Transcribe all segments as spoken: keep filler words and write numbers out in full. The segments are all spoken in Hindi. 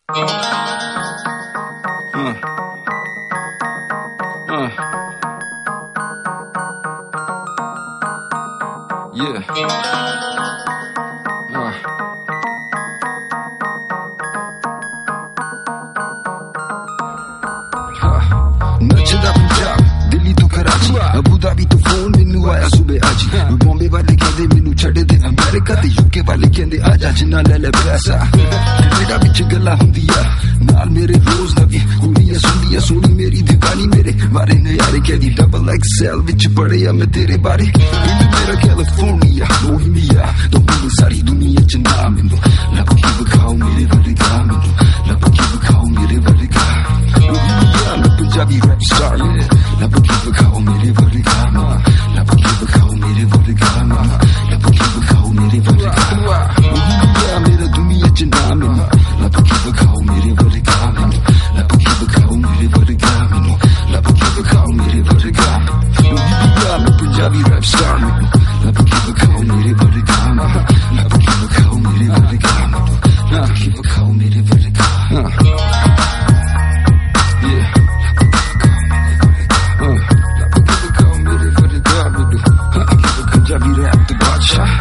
Uh, uh, yeah. Uh. नचदा Punjab Delhi तो कराची अबू धाबी तो फोन मैनू आया सुबह आज बॉम्बे वाले कहंदे मैनू छड्ड दे अमेरिका ते यूके वाले कहंदे आजा जिन्ना ले ले पैसा मेरा बिच गल्ला हुंदियां नाल मेरे रोज नवी कुड़ियां सुंदियां सोनी मेरी दीवानी मेरे बारे नयारे कहदी डबल एक्सएल विच बड़े आ मैं तेरे बारे मेरा कैलिफोर्निया बोहेमिया तो पूरी सारी दुनिया च नाम मैनू लब के विखाओ मेरे वर्गा मैनू लब के विखाओ मेरे वर्गा पंजाबी रैप स्टार लब के विखाओ मेरे वर्गा लब के विखाओ मेरे वर्गा लब के विखाओ मेरे वर्गा मेरा दुनिया च नाम मैनू लब के विखाओ मेरे वर्गा मैनू लब के विखाओ मेरे वर्गा मैनू लब के विखाओ मेरे वर्गा मैं पंजाबी रैप स्टार मैनू लब के विखाओ मेरे वर्गा लब के विखाओ मेरे वर्गा लब के विखाओ मेरे वर्गा Punjabi rap the Badshaah.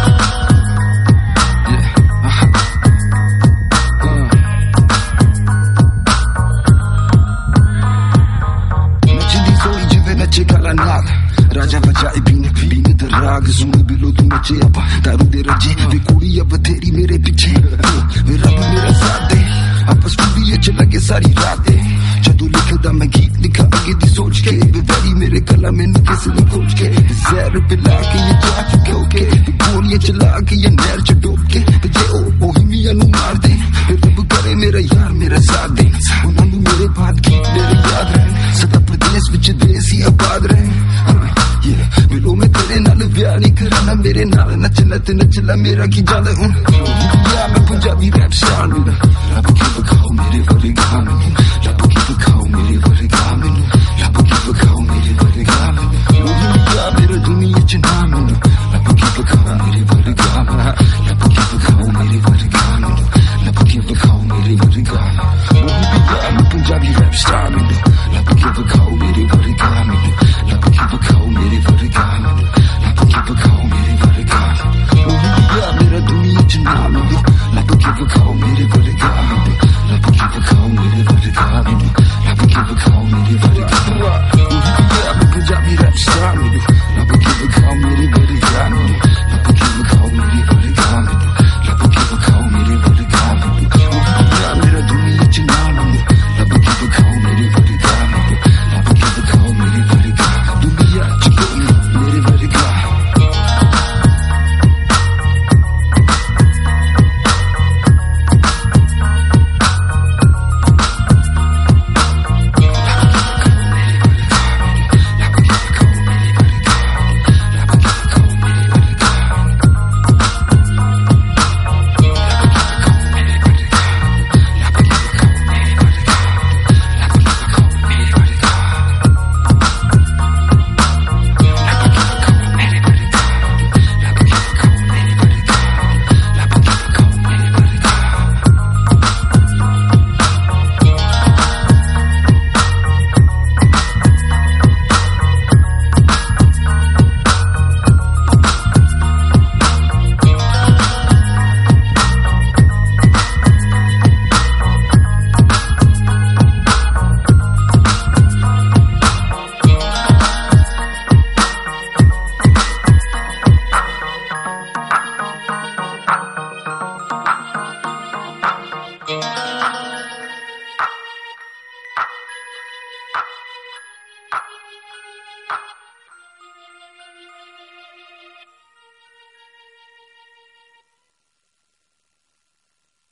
नचे काला नाग राजा बजाए बीन बीन द राग सुन बिलो तू नचे अब दारू दे रजे वे कुड़ी अब तेरी मेरे पीछे वे रब मेरा साथ दे आपस स्टूडियो च लगे सारी रात जदू लिखदा मैं गीत लिखा आगे दी सोच के वे वैरी मेरे कला मैनू किसे ने खोज के जहर पिला के ये जा चुके होके गोलियां चला के ये नहर च डूब के जे ओ बोहेमिया नू मार दे रब करे मेरा यार मेरा साथ दे उन्हां नू मेरे बात की मेरे याद रहे सदा प्रदेश विच देसी आबाद रहे मिलो मैं तेरे नाल ब्याह नहीं कराना मेरे नाल नचना ते नचला मेरा की जान हुन मैं पंजाबी रैप स्टार